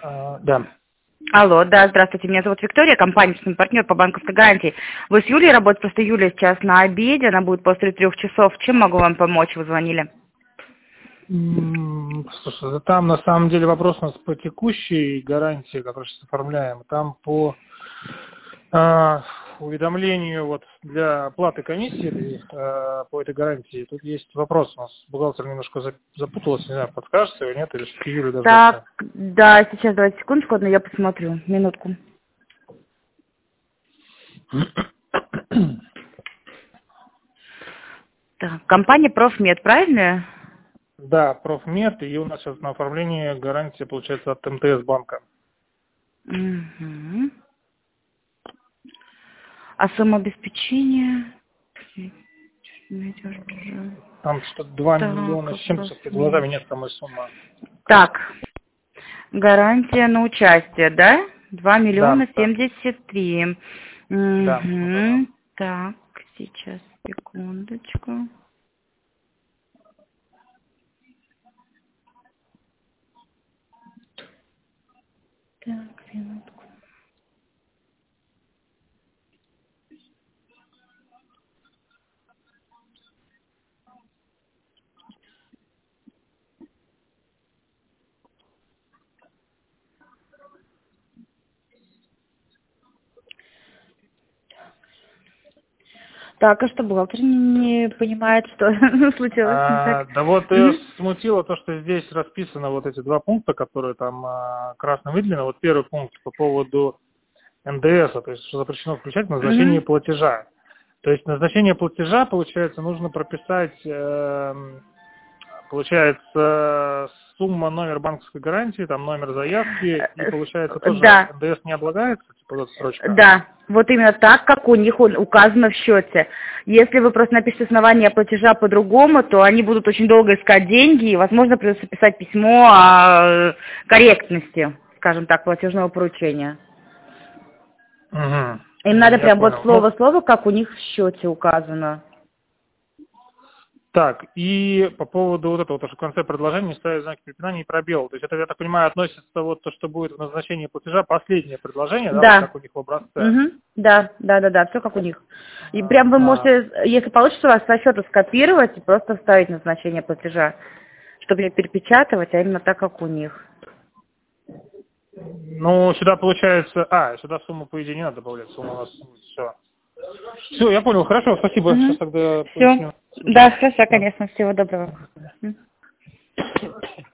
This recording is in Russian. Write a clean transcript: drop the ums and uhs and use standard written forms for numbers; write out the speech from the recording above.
Да. Алло, да, здравствуйте, меня зовут Виктория, компания партнер по банковской гарантии. Вы с Юлей работаете, просто Юлия сейчас на обеде, она будет после 3 часов. Чем могу вам помочь? Вы звонили? Слушай, там на самом деле вопрос у нас по текущей гарантии, которую сейчас оформляем. Там по уведомлению вот для оплаты комиссии по этой гарантии, тут есть вопрос. У нас бухгалтер немножко запуталась, не знаю, подскажете или нет, или все-таки Юлю дождаться. Так, да, сейчас давайте секундочку, одну я посмотрю, минутку. Так, компания Профмед, правильно? Да, Профмед, и у нас сейчас на оформлении гарантия получается от МТС банка. Угу. А самообеспечение? Там что-то 2 Так, миллиона с чем-то, перед глазами нет самой суммы. так, гарантия на участие, да? 2 миллиона Да, да, 73. да. Угу. Так, сейчас, секундочку. Так, минутку. Так, а что, бухгалтер не понимает, что случилось не так? Да вот ее смутило то, что здесь расписано вот эти 2 пункта, которые там красно выделены. Вот первый пункт по поводу НДС, то есть что запрещено включать назначение платежа. То есть назначение платежа, получается, нужно прописать, получается, сумма, номер банковской гарантии, там номер заявки, и получается тоже Да. НДС не облагается, типа вот эта строчка. Да, вот именно так, как у них указано в счете. Если вы просто напишите основание платежа по-другому, то они будут очень долго искать деньги, и, возможно, придется писать письмо о корректности, скажем так, платежного поручения. Угу. Им надо Я прям вот понял. слово в слово, как у них в счете указано. Так, и по поводу вот этого, то, что в конце предложения ставят знаки препинания и пробел. То есть это, я так понимаю, относится вот то, что будет в назначении платежа, последнее предложение, да, вот Да. как у них в образце. Да, все как у них. И прям вы можете, если получится у вас со счета скопировать и просто вставить назначение платежа, чтобы не перепечатывать, а именно так, как у них. Ну, сюда получается, сюда сумму, по идее, не надо добавлять, сумма у нас все. Все, я понял, хорошо, спасибо, сейчас тогда Все. поясню. Да, хорошо, конечно, всего доброго.